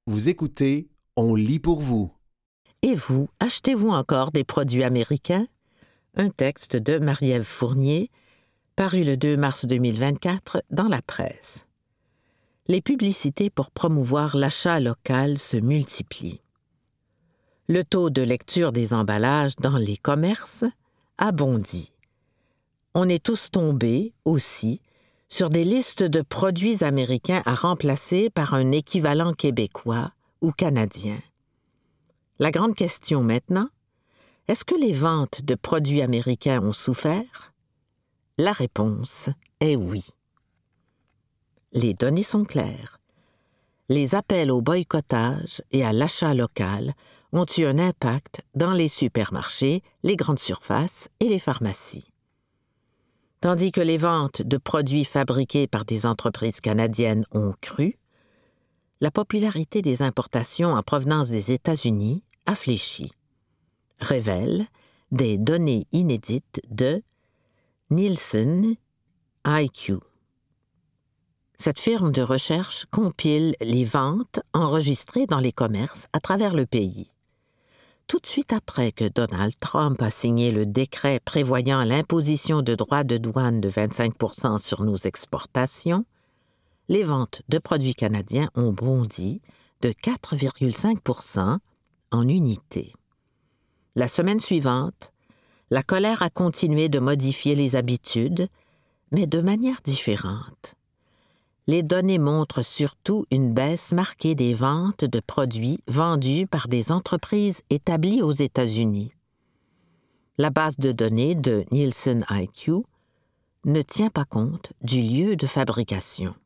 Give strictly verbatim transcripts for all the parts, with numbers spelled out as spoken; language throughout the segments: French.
Vous écoutez, on lit pour vous. Et vous, achetez-vous encore des produits américains? Un texte de Marie-Ève Fournier, paru le deux mars deux mille vingt-quatre dans la presse. Les publicités pour promouvoir l'achat local se multiplient. Le taux de lecture des emballages dans les commerces a bondi. On est tous tombés, aussi, sur des listes de produits américains à remplacer par un équivalent québécois ou canadien. La grande question maintenant, est-ce que les ventes de produits américains ont souffert? La réponse est oui. Les données sont claires. Les appels au boycottage et à l'achat local ont eu un impact dans les supermarchés, les grandes surfaces et les pharmacies. Tandis que les ventes de produits fabriqués par des entreprises canadiennes ont cru, la popularité des importations en provenance des États-Unis a fléchi, révèlent des données inédites de Nielsen I Q. Cette firme de recherche compile les ventes enregistrées dans les commerces à travers le pays. Tout de suite après que Donald Trump a signé le décret prévoyant l'imposition de droits de douane de vingt-cinq pour cent sur nos exportations, les ventes de produits canadiens ont bondi de quatre virgule cinq pour cent en unités. La semaine suivante, la colère a continué de modifier les habitudes, mais de manière différente. Les données montrent surtout une baisse marquée des ventes de produits vendus par des entreprises établies aux États-Unis. La base de données de Nielsen I Q ne tient pas compte du lieu de fabrication.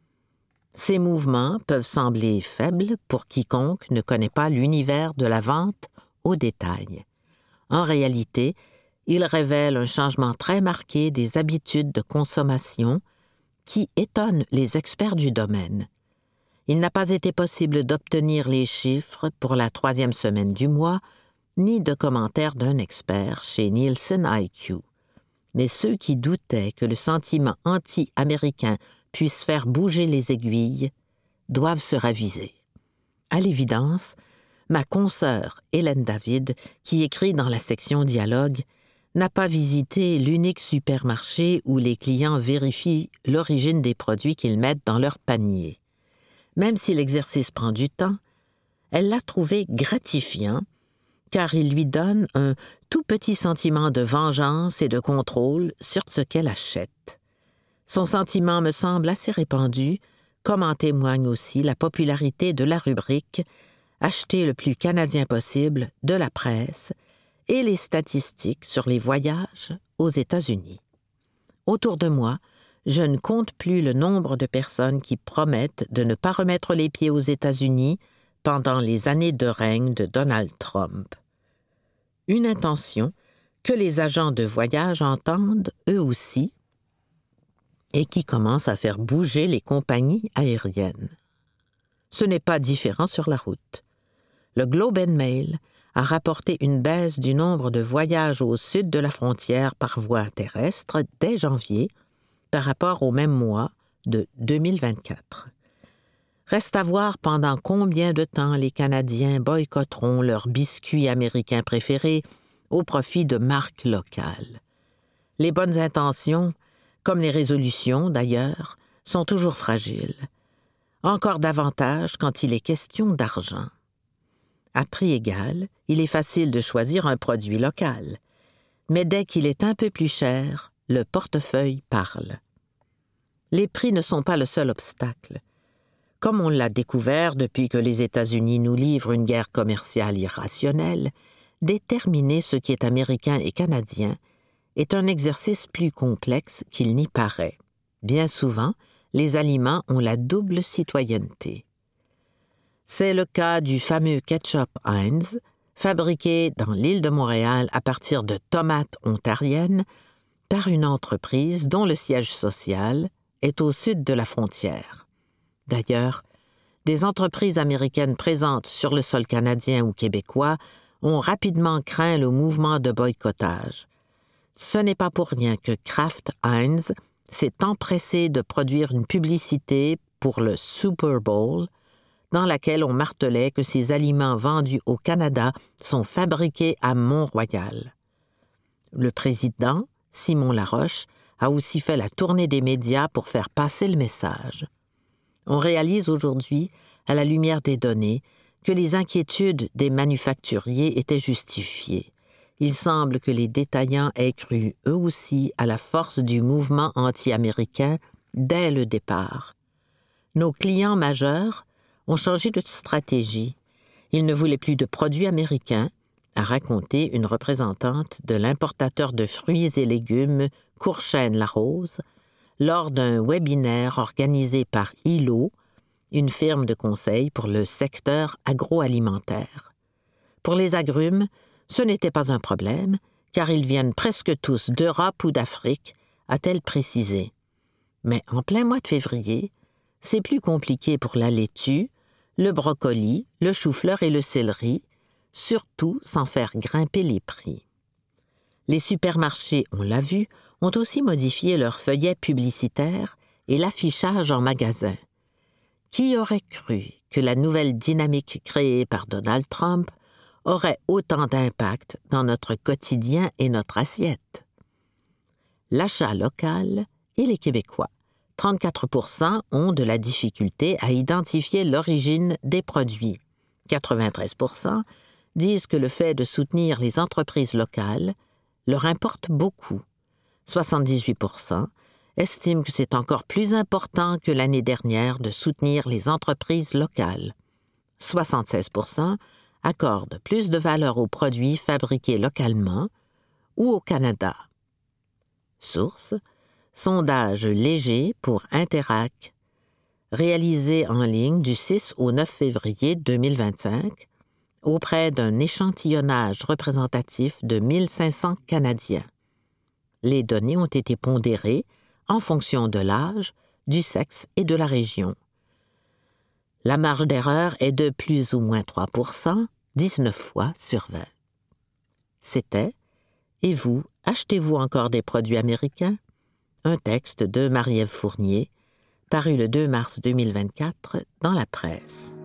Ces mouvements peuvent sembler faibles pour quiconque ne connaît pas l'univers de la vente au détail. En réalité, ils révèlent un changement très marqué des habitudes de consommation qui étonne les experts du domaine. Il n'a pas été possible d'obtenir les chiffres pour la troisième semaine du mois, ni de commentaires d'un expert chez Nielsen I Q. Mais ceux qui doutaient que le sentiment anti-américain puisse faire bouger les aiguilles doivent se raviser. À l'évidence, ma consoeur Hélène David, qui écrit dans la section Dialogue, n'a pas visité l'unique supermarché où les clients vérifient l'origine des produits qu'ils mettent dans leur panier. Même si l'exercice prend du temps, elle l'a trouvé gratifiant, car il lui donne un tout petit sentiment de vengeance et de contrôle sur ce qu'elle achète. Son sentiment me semble assez répandu, comme en témoigne aussi la popularité de la rubrique « Acheter le plus canadien possible » de la presse, et les statistiques sur les voyages aux États-Unis. Autour de moi, je ne compte plus le nombre de personnes qui promettent de ne pas remettre les pieds aux États-Unis pendant les années de règne de Donald Trump. Une intention que les agents de voyage entendent eux aussi et qui commence à faire bouger les compagnies aériennes. Ce n'est pas différent sur la route. Le Globe and Mail a rapporté une baisse du nombre de voyages au sud de la frontière par voie terrestre dès janvier par rapport au même mois de deux mille vingt-quatre. Reste à voir pendant combien de temps les Canadiens boycotteront leurs biscuits américains préférés au profit de marques locales. Les bonnes intentions, comme les résolutions d'ailleurs, sont toujours fragiles. Encore davantage quand il est question d'argent. À prix égal, il est facile de choisir un produit local. Mais dès qu'il est un peu plus cher, le portefeuille parle. Les prix ne sont pas le seul obstacle. Comme on l'a découvert depuis que les États-Unis nous livrent une guerre commerciale irrationnelle, déterminer ce qui est américain et canadien est un exercice plus complexe qu'il n'y paraît. Bien souvent, les aliments ont la double citoyenneté. C'est le cas du fameux ketchup Heinz, fabriqué dans l'île de Montréal à partir de tomates ontariennes par une entreprise dont le siège social est au sud de la frontière. D'ailleurs, des entreprises américaines présentes sur le sol canadien ou québécois ont rapidement craint le mouvement de boycottage. Ce n'est pas pour rien que Kraft Heinz s'est empressé de produire une publicité pour le Super Bowl dans laquelle on martelait que ces aliments vendus au Canada sont fabriqués à Mont-Royal. Le président, Simon Laroche, a aussi fait la tournée des médias pour faire passer le message. On réalise aujourd'hui, à la lumière des données, que les inquiétudes des manufacturiers étaient justifiées. Il semble que les détaillants aient cru eux aussi à la force du mouvement anti-américain dès le départ. Nos clients majeurs ont changé de stratégie. Ils ne voulaient plus de produits américains, a raconté une représentante de l'importateur de fruits et légumes Courchaine-Larose lors d'un webinaire organisé par I L O, une firme de conseil pour le secteur agroalimentaire. Pour les agrumes, ce n'était pas un problème, car ils viennent presque tous d'Europe ou d'Afrique, a-t-elle précisé. Mais en plein mois de février, c'est plus compliqué pour la laitue, le brocoli, le chou-fleur et le céleri, surtout sans faire grimper les prix. Les supermarchés, on l'a vu, ont aussi modifié leurs feuillets publicitaires et l'affichage en magasin. Qui aurait cru que la nouvelle dynamique créée par Donald Trump aurait autant d'impact dans notre quotidien et notre assiette? L'achat local et les Québécois. trente-quatre pour cent ont de la difficulté à identifier l'origine des produits. quatre-vingt-treize pour cent disent que le fait de soutenir les entreprises locales leur importe beaucoup. soixante-dix-huit pour cent estiment que c'est encore plus important que l'année dernière de soutenir les entreprises locales. soixante-seize pour cent accordent plus de valeur aux produits fabriqués localement ou au Canada. Source: sondage léger pour Interac, réalisé en ligne du six au neuf février deux mille vingt-cinq auprès d'un échantillonnage représentatif de mille cinq cents Canadiens. Les données ont été pondérées en fonction de l'âge, du sexe et de la région. La marge d'erreur est de plus ou moins trois pour cent, dix-neuf fois sur vingt. C'était « Et vous, achetez-vous encore des produits américains ?» Un texte de Marie-Ève Fournier, paru le deux mars deux mille vingt-quatre dans la presse.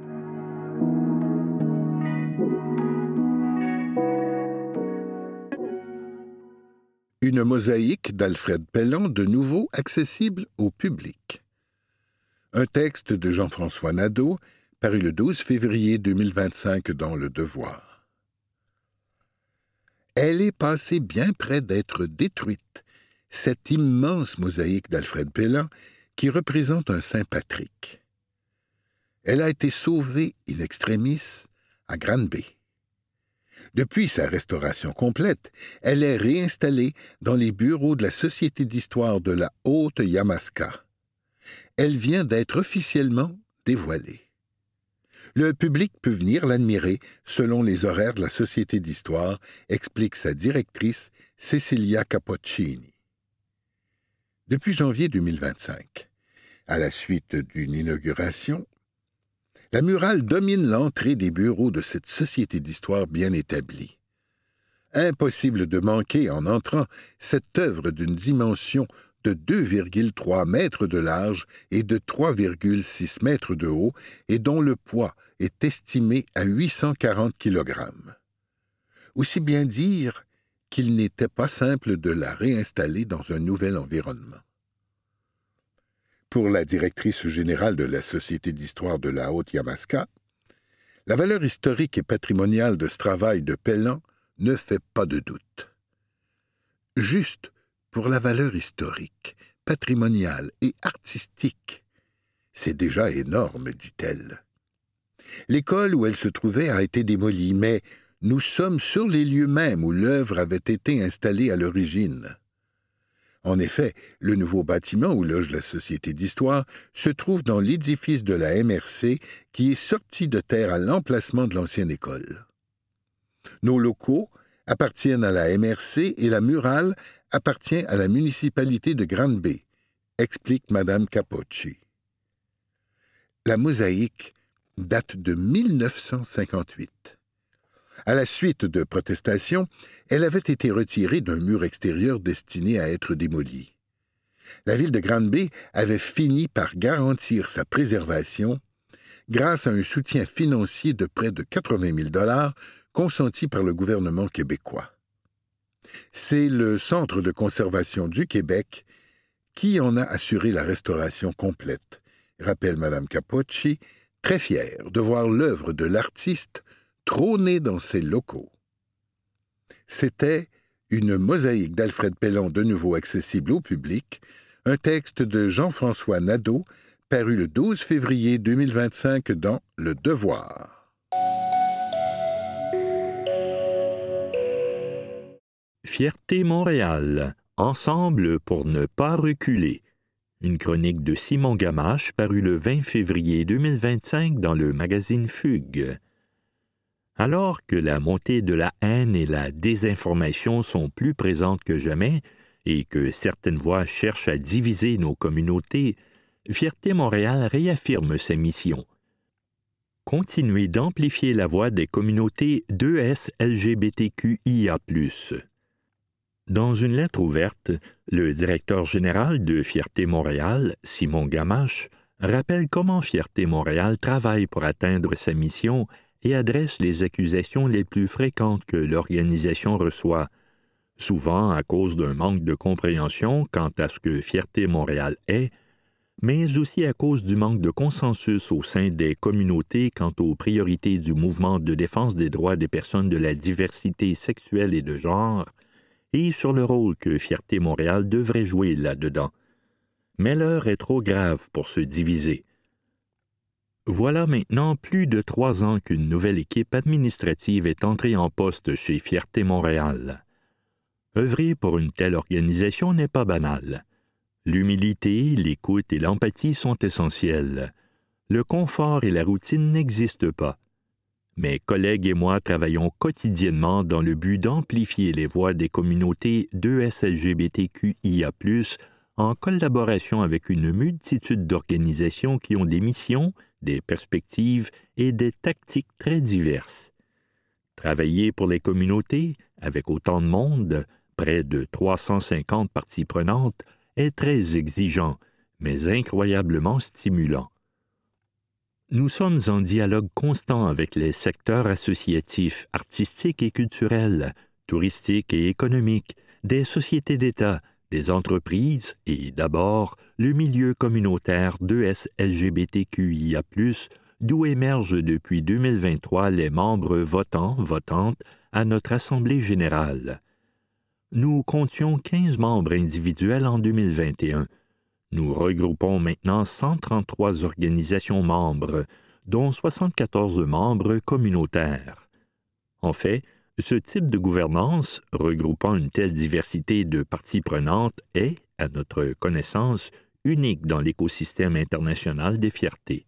Une mosaïque d'Alfred Pelland, de nouveau accessible au public. Un texte de Jean-François Nadeau, paru le douze février deux mille vingt-cinq dans Le Devoir. Elle est passée bien près d'être détruite, cette immense mosaïque d'Alfred Pelland qui représente un Saint Patrick. Elle a été sauvée in extremis à Granby. Depuis sa restauration complète, elle est réinstallée dans les bureaux de la Société d'histoire de la Haute-Yamaska. Elle vient d'être officiellement dévoilée. Le public peut venir l'admirer selon les horaires de la Société d'histoire, explique sa directrice Cecilia Capocchini. Depuis janvier deux mille vingt-cinq, à la suite d'une inauguration, la murale domine l'entrée des bureaux de cette Société d'histoire bien établie. Impossible de manquer, en entrant, cette œuvre d'une dimension de deux virgule trois mètres de large et de trois virgule six mètres de haut et dont le poids est estimé à huit cent quarante kilogrammes. Aussi bien dire qu'il n'était pas simple de la réinstaller dans un nouvel environnement. Pour la directrice générale de la Société d'histoire de la Haute-Yamaska, la valeur historique et patrimoniale de ce travail de Pelland ne fait pas de doute. Juste pour la valeur historique, patrimoniale et artistique, c'est déjà énorme, dit-elle. L'école où elle se trouvait a été démolie, mais nous sommes sur les lieux mêmes où l'œuvre avait été installée à l'origine. En effet, le nouveau bâtiment où loge la Société d'histoire se trouve dans l'édifice de la M R C qui est sorti de terre à l'emplacement de l'ancienne école. Nos locaux appartiennent à la M R C et la murale appartient à la municipalité de Granby, explique Madame Capocci. La mosaïque date de mille neuf cent cinquante-huit. À la suite de protestations, elle avait été retirée d'un mur extérieur destiné à être démoli. La ville de Granby avait fini par garantir sa préservation grâce à un soutien financier de près de quatre-vingt mille dollars consenti par le gouvernement québécois. C'est le Centre de conservation du Québec qui en a assuré la restauration complète, rappelle Mme Capocci, très fière de voir l'œuvre de l'artiste trôner dans ses locaux. C'était une mosaïque d'Alfred Pelland de nouveau accessible au public, un texte de Jean-François Nadeau, paru le douze février deux mille vingt-cinq dans Le Devoir. Fierté Montréal, ensemble pour ne pas reculer. Une chronique de Simon Gamache parue le vingt février deux mille vingt-cinq dans le magazine Fugue. Alors que la montée de la haine et la désinformation sont plus présentes que jamais et que certaines voix cherchent à diviser nos communautés, Fierté Montréal réaffirme sa mission. Continuer d'amplifier la voix des communautés deux S L G B T Q I A plus. Dans une lettre ouverte, le directeur général de Fierté Montréal, Simon Gamache, rappelle comment Fierté Montréal travaille pour atteindre sa mission et adresse les accusations les plus fréquentes que l'organisation reçoit, souvent à cause d'un manque de compréhension quant à ce que Fierté Montréal est, mais aussi à cause du manque de consensus au sein des communautés quant aux priorités du mouvement de défense des droits des personnes de la diversité sexuelle et de genre, et sur le rôle que Fierté Montréal devrait jouer là-dedans. Mais l'heure est trop grave pour se diviser. Voilà maintenant plus de trois ans qu'une nouvelle équipe administrative est entrée en poste chez Fierté Montréal. Œuvrer pour une telle organisation n'est pas banal. L'humilité, l'écoute et l'empathie sont essentiels. Le confort et la routine n'existent pas. Mes collègues et moi travaillons quotidiennement dans le but d'amplifier les voix des communautés deux S L G B T Q I A plus, en collaboration avec une multitude d'organisations qui ont des missions, des perspectives et des tactiques très diverses. Travailler pour les communautés, avec autant de monde, près de trois cent cinquante parties prenantes, est très exigeant, mais incroyablement stimulant. Nous sommes en dialogue constant avec les secteurs associatifs, artistiques et culturels, touristiques et économiques, des sociétés d'État, des entreprises et, d'abord, le milieu communautaire deux S L G B T Q I A plus, d'où émergent depuis deux mille vingt-trois les membres votants, votantes à notre Assemblée générale. Nous comptions quinze membres individuels en deux mille vingt et un. Nous regroupons maintenant cent trente-trois organisations membres, dont soixante-quatorze membres communautaires. En fait, ce type de gouvernance, regroupant une telle diversité de parties prenantes, est, à notre connaissance, unique dans l'écosystème international des fiertés.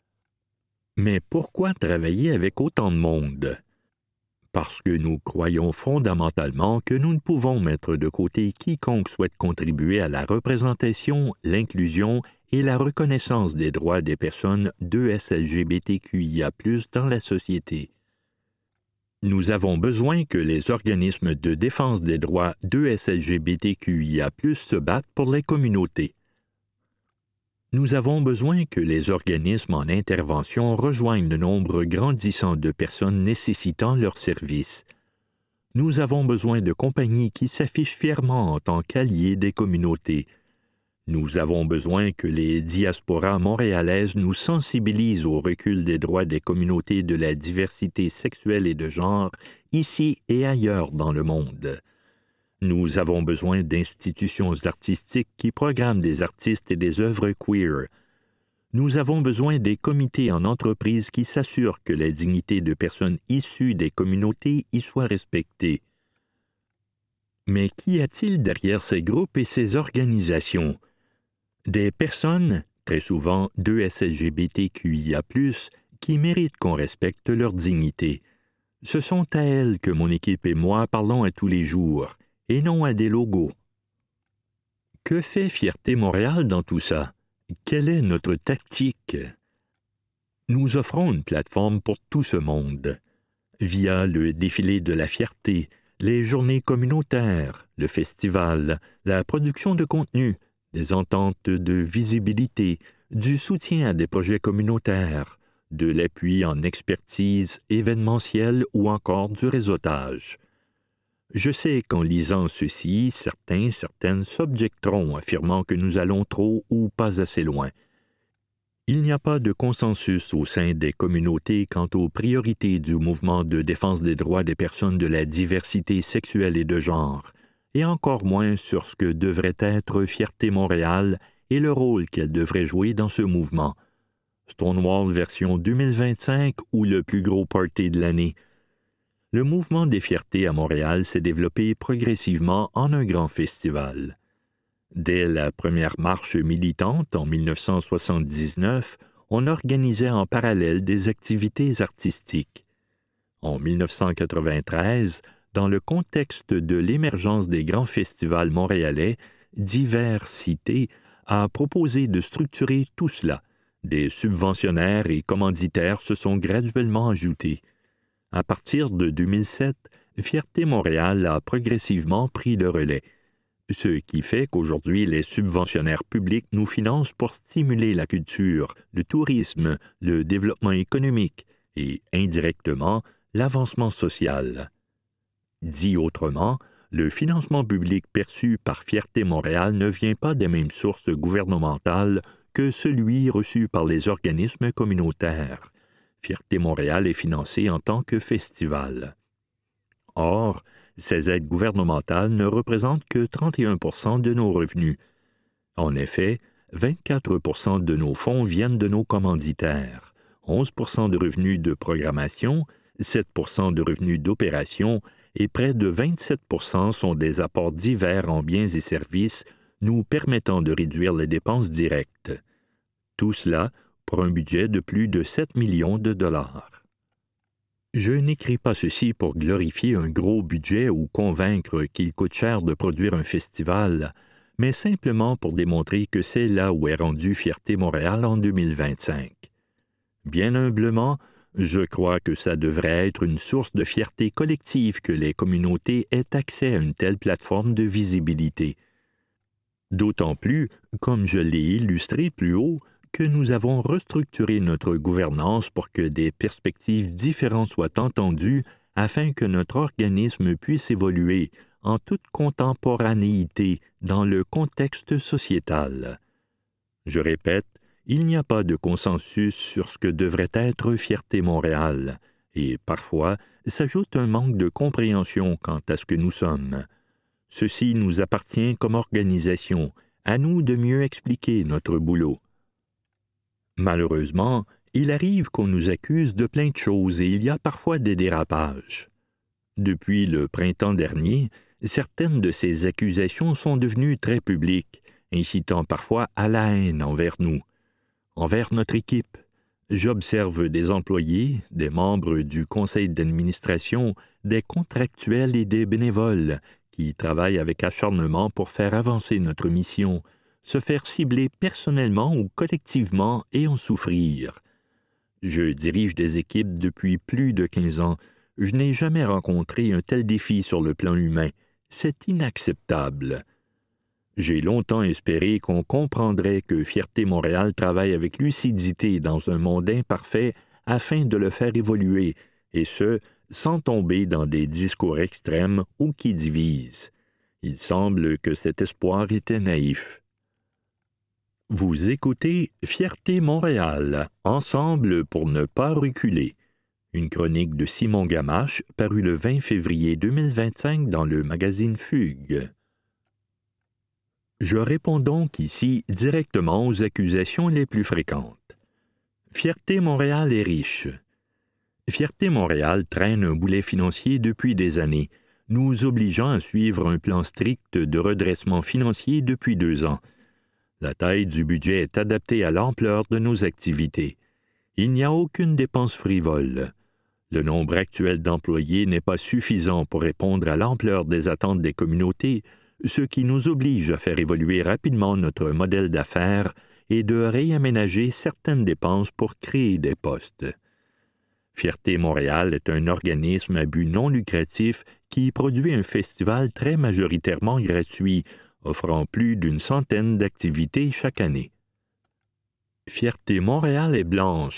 Mais pourquoi travailler avec autant de monde? Parce que nous croyons fondamentalement que nous ne pouvons mettre de côté quiconque souhaite contribuer à la représentation, l'inclusion et la reconnaissance des droits des personnes deux S L G B T Q I A plus, dans la société. Nous avons besoin que les organismes de défense des droits deux S L G B T Q I A plus, se battent pour les communautés. Nous avons besoin que les organismes en intervention rejoignent le nombre grandissant de personnes nécessitant leurs services. Nous avons besoin de compagnies qui s'affichent fièrement en tant qu'alliés des communautés. Nous avons besoin que les diasporas montréalaises nous sensibilisent au recul des droits des communautés de la diversité sexuelle et de genre, ici et ailleurs dans le monde. Nous avons besoin d'institutions artistiques qui programment des artistes et des œuvres queer. Nous avons besoin des comités en entreprise qui s'assurent que la dignité de personnes issues des communautés y soit respectée. Mais qu'y a-t-il derrière ces groupes et ces organisations? Des personnes, très souvent deux S L G B T Q I A plus, qui méritent qu'on respecte leur dignité. Ce sont à elles que mon équipe et moi parlons à tous les jours, et non à des logos. Que fait Fierté Montréal dans tout ça? Quelle est notre tactique? Nous offrons une plateforme pour tout ce monde, via le défilé de la fierté, les journées communautaires, le festival, la production de contenu, des ententes de visibilité, du soutien à des projets communautaires, de l'appui en expertise événementielle ou encore du réseautage. Je sais qu'en lisant ceci, certains, certaines s'objecteront, affirmant que nous allons trop ou pas assez loin. Il n'y a pas de consensus au sein des communautés quant aux priorités du mouvement de défense des droits des personnes de la diversité sexuelle et de genre, et encore moins sur ce que devrait être Fierté Montréal et le rôle qu'elle devrait jouer dans ce mouvement. Stonewall version deux mille vingt-cinq ou le plus gros party de l'année. Le mouvement des fiertés à Montréal s'est développé progressivement en un grand festival. Dès la première marche militante en mille neuf cent soixante-dix-neuf, on organisait en parallèle des activités artistiques. En mille neuf cent quatre-vingt-treize, dans le contexte de l'émergence des grands festivals montréalais, Diversité a proposé de structurer tout cela. Des subventionnaires et commanditaires se sont graduellement ajoutés. À partir de deux mille sept, Fierté Montréal a progressivement pris le relais, ce qui fait qu'aujourd'hui les subventionnaires publics nous financent pour stimuler la culture, le tourisme, le développement économique et, indirectement, l'avancement social. Dit autrement, le financement public perçu par Fierté Montréal ne vient pas des mêmes sources gouvernementales que celui reçu par les organismes communautaires. Fierté Montréal est financé en tant que festival. Or, ces aides gouvernementales ne représentent que trente et un pour cent de nos revenus. En effet, vingt-quatre pour cent de nos fonds viennent de nos commanditaires, onze pour cent de revenus de programmation, sept pour cent de revenus d'opération et près de vingt-sept pour cent sont des apports divers en biens et services nous permettant de réduire les dépenses directes. Tout cela pour un budget de plus de sept millions de dollars. Je n'écris pas ceci pour glorifier un gros budget ou convaincre qu'il coûte cher de produire un festival, mais simplement pour démontrer que c'est là où est rendue Fierté Montréal en deux mille vingt-cinq. Bien humblement, je crois que ça devrait être une source de fierté collective que les communautés aient accès à une telle plateforme de visibilité. D'autant plus, comme je l'ai illustré plus haut, que nous avons restructuré notre gouvernance pour que des perspectives différentes soient entendues afin que notre organisme puisse évoluer en toute contemporanéité dans le contexte sociétal. Je répète, il n'y a pas de consensus sur ce que devrait être Fierté Montréal, et parfois s'ajoute un manque de compréhension quant à ce que nous sommes. Ceci nous appartient comme organisation, à nous de mieux expliquer notre boulot. Malheureusement, il arrive qu'on nous accuse de plein de choses et il y a parfois des dérapages. Depuis le printemps dernier, certaines de ces accusations sont devenues très publiques, incitant parfois à la haine envers nous. Envers notre équipe, j'observe des employés, des membres du conseil d'administration, des contractuels et des bénévoles qui travaillent avec acharnement pour faire avancer notre mission, se faire cibler personnellement ou collectivement et en souffrir. Je dirige des équipes depuis plus de quinze ans. Je n'ai jamais rencontré un tel défi sur le plan humain. C'est inacceptable. J'ai longtemps espéré qu'on comprendrait que Fierté Montréal travaille avec lucidité dans un monde imparfait afin de le faire évoluer, et ce, sans tomber dans des discours extrêmes ou qui divisent. Il semble que cet espoir était naïf. Vous écoutez Fierté Montréal, ensemble pour ne pas reculer. Une chronique de Simon Gamache parue le vingt février deux mille vingt-cinq dans le magazine Fugue. Je réponds donc ici directement aux accusations les plus fréquentes. Fierté Montréal est riche. Fierté Montréal traîne un boulet financier depuis des années, nous obligeant à suivre un plan strict de redressement financier depuis deux ans. La taille du budget est adaptée à l'ampleur de nos activités. Il n'y a aucune dépense frivole. Le nombre actuel d'employés n'est pas suffisant pour répondre à l'ampleur des attentes des communautés, ce qui nous oblige à faire évoluer rapidement notre modèle d'affaires et de réaménager certaines dépenses pour créer des postes. Fierté Montréal est un organisme à but non lucratif qui produit un festival très majoritairement gratuit, offrant plus d'une centaine d'activités chaque année. Fierté Montréal est blanche.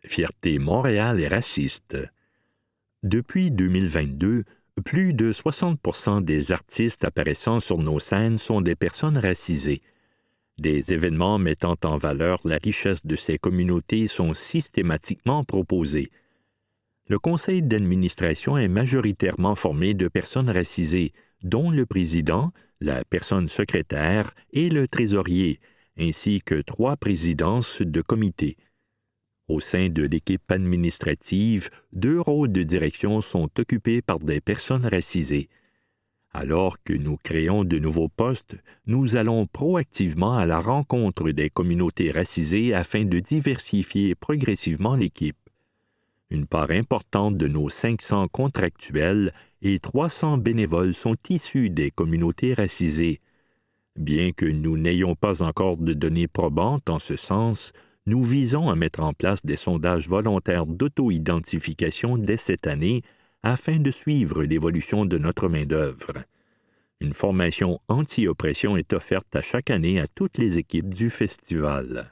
Fierté Montréal est raciste. Depuis deux mille vingt-deux, plus de soixante pour cent des artistes apparaissant sur nos scènes sont des personnes racisées. Des événements mettant en valeur la richesse de ces communautés sont systématiquement proposés. Le conseil d'administration est majoritairement formé de personnes racisées, dont le président, la personne secrétaire et le trésorier, ainsi que trois présidences de comités. Au sein de l'équipe administrative, deux rôles de direction sont occupés par des personnes racisées. Alors que nous créons de nouveaux postes, nous allons proactivement à la rencontre des communautés racisées afin de diversifier progressivement l'équipe. Une part importante de nos cinq cents contractuels et trois cents bénévoles sont issus des communautés racisées. Bien que nous n'ayons pas encore de données probantes en ce sens, nous visons à mettre en place des sondages volontaires d'auto-identification dès cette année afin de suivre l'évolution de notre main-d'œuvre. Une formation anti-oppression est offerte à chaque année à toutes les équipes du festival.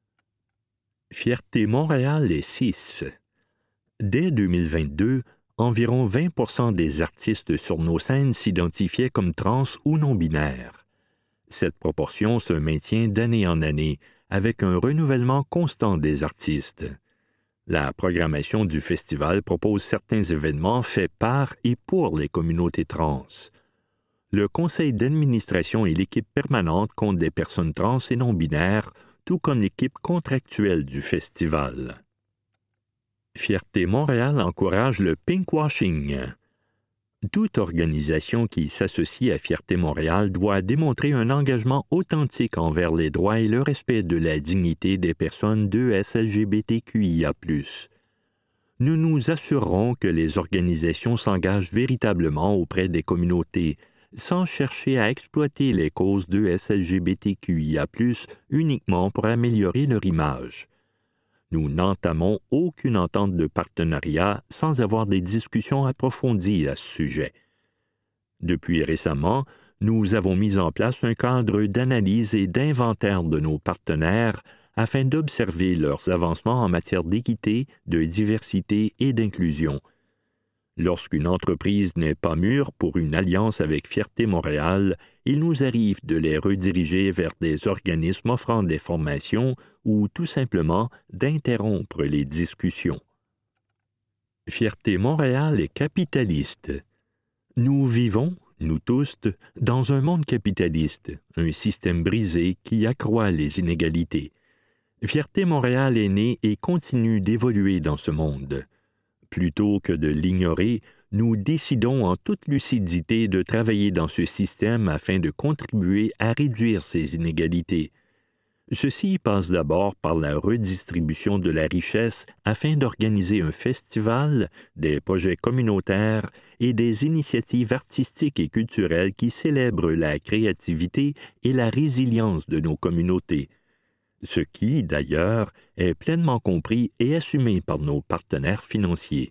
Fierté Montréal est six. Dès deux mille vingt-deux, environ vingt pour cent des artistes sur nos scènes s'identifiaient comme trans ou non-binaires. Cette proportion se maintient d'année en année, avec un renouvellement constant des artistes. La programmation du festival propose certains événements faits par et pour les communautés trans. Le conseil d'administration et l'équipe permanente comptent des personnes trans et non-binaires, tout comme l'équipe contractuelle du festival. Fierté Montréal encourage le pinkwashing. Toute organisation qui s'associe à Fierté Montréal doit démontrer un engagement authentique envers les droits et le respect de la dignité des personnes de S L G B T Q I A plus. Nous nous assurerons que les organisations s'engagent véritablement auprès des communautés, sans chercher à exploiter les causes de S L G B T Q I A plus uniquement pour améliorer leur image. Nous n'entamons aucune entente de partenariat sans avoir des discussions approfondies à ce sujet. Depuis récemment, nous avons mis en place un cadre d'analyse et d'inventaire de nos partenaires afin d'observer leurs avancements en matière d'équité, de diversité et d'inclusion. Lorsqu'une entreprise n'est pas mûre pour une alliance avec Fierté Montréal, il nous arrive de les rediriger vers des organismes offrant des formations ou tout simplement d'interrompre les discussions. Fierté Montréal est capitaliste. Nous vivons, nous tous, dans un monde capitaliste, un système brisé qui accroît les inégalités. Fierté Montréal est née et continue d'évoluer dans ce monde. Plutôt que de l'ignorer, nous décidons en toute lucidité de travailler dans ce système afin de contribuer à réduire ces inégalités. Ceci passe d'abord par la redistribution de la richesse afin d'organiser un festival, des projets communautaires et des initiatives artistiques et culturelles qui célèbrent la créativité et la résilience de nos communautés. Ce qui, d'ailleurs, est pleinement compris et assumé par nos partenaires financiers.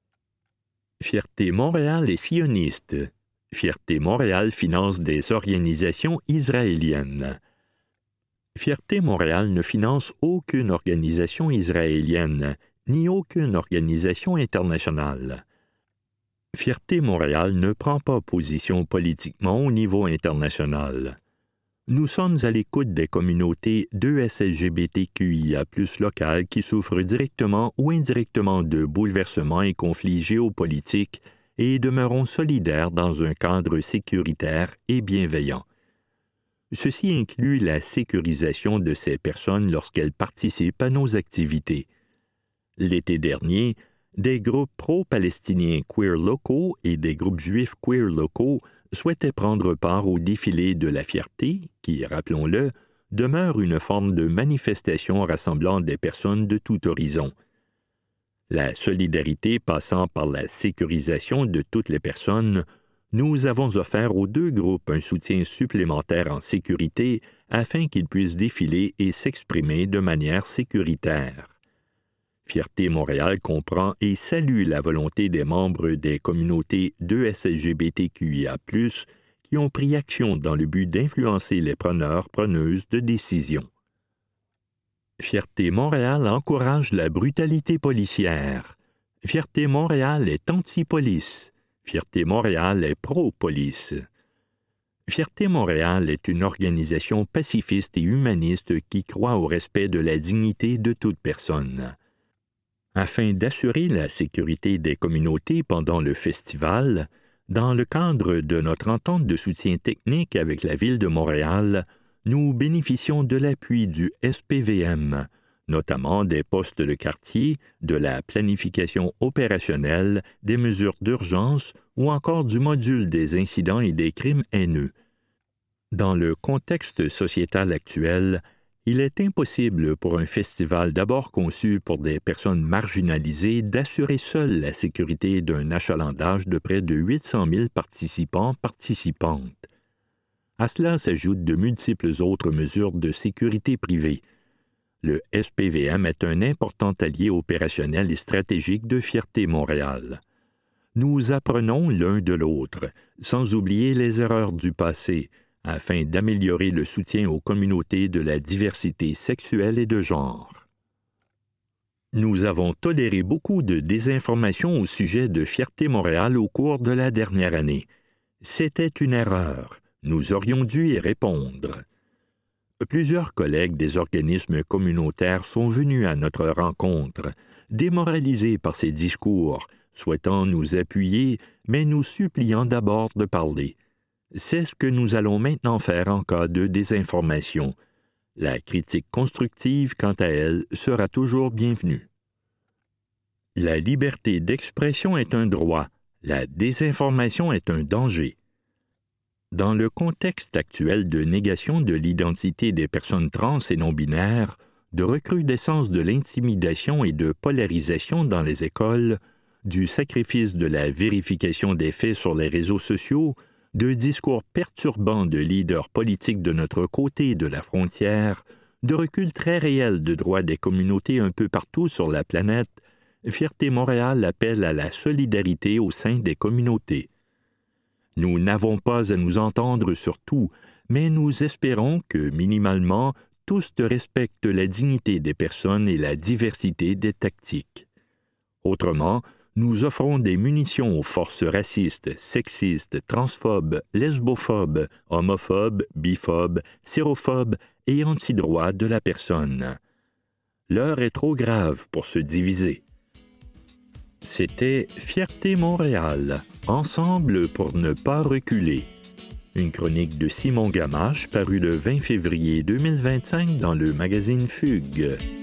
Fierté Montréal est sioniste. Fierté Montréal finance des organisations israéliennes. Fierté Montréal ne finance aucune organisation israélienne, ni aucune organisation internationale. Fierté Montréal ne prend pas position politiquement au niveau international. Nous sommes à l'écoute des communautés de S L G B T Q I A plus locales qui souffrent directement ou indirectement de bouleversements et conflits géopolitiques et demeurons solidaires dans un cadre sécuritaire et bienveillant. Ceci inclut la sécurisation de ces personnes lorsqu'elles participent à nos activités. L'été dernier, des groupes pro-palestiniens queer locaux et des groupes juifs queer locaux souhaitaient prendre part au défilé de la fierté, qui, rappelons-le, demeure une forme de manifestation rassemblant des personnes de tout horizon. La solidarité passant par la sécurisation de toutes les personnes, nous avons offert aux deux groupes un soutien supplémentaire en sécurité afin qu'ils puissent défiler et s'exprimer de manière sécuritaire. Fierté Montréal comprend et salue la volonté des membres des communautés de S L G B T Q I A plus, qui ont pris action dans le but d'influencer les preneurs, preneuses de décision. Fierté Montréal encourage la brutalité policière. Fierté Montréal est anti-police. Fierté Montréal est pro-police. Fierté Montréal est une organisation pacifiste et humaniste qui croit au respect de la dignité de toute personne. Afin d'assurer la sécurité des communautés pendant le festival, dans le cadre de notre entente de soutien technique avec la Ville de Montréal, nous bénéficions de l'appui du S P V M, notamment des postes de quartier, de la planification opérationnelle, des mesures d'urgence ou encore du module des incidents et des crimes haineux. Dans le contexte sociétal actuel, il est impossible pour un festival d'abord conçu pour des personnes marginalisées d'assurer seul la sécurité d'un achalandage de près de huit cent mille participants-participantes. À cela s'ajoutent de multiples autres mesures de sécurité privée. Le S P V M est un important allié opérationnel et stratégique de Fierté Montréal. Nous apprenons l'un de l'autre, sans oublier les erreurs du passé, afin d'améliorer le soutien aux communautés de la diversité sexuelle et de genre. Nous avons toléré beaucoup de désinformation au sujet de Fierté Montréal au cours de la dernière année. C'était une erreur. Nous aurions dû y répondre. Plusieurs collègues des organismes communautaires sont venus à notre rencontre, démoralisés par ces discours, souhaitant nous appuyer, mais nous suppliant d'abord de parler. C'est ce que nous allons maintenant faire en cas de désinformation. La critique constructive, quant à elle, sera toujours bienvenue. La liberté d'expression est un droit, la désinformation est un danger. Dans le contexte actuel de négation de l'identité des personnes trans et non-binaires, de recrudescence de l'intimidation et de polarisation dans les écoles, du sacrifice de la vérification des faits sur les réseaux sociaux, de discours perturbants de leaders politiques de notre côté de la frontière, de recul très réel de droits des communautés un peu partout sur la planète, Fierté Montréal appelle à la solidarité au sein des communautés. Nous n'avons pas à nous entendre sur tout, mais nous espérons que, minimalement, tous respectent la dignité des personnes et la diversité des tactiques. Autrement, nous offrons des munitions aux forces racistes, sexistes, transphobes, lesbophobes, homophobes, biphobes, sérophobes et antidroits de la personne. L'heure est trop grave pour se diviser. C'était Fierté Montréal, ensemble pour ne pas reculer. Une chronique de Simon Gamache parue le vingt février deux mille vingt-cinq dans le magazine Fugue.